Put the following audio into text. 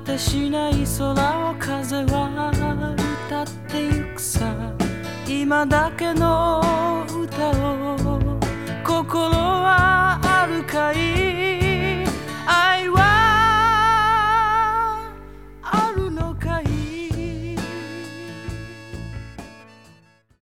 てしない空を風は歌ってゆくさ。今だけの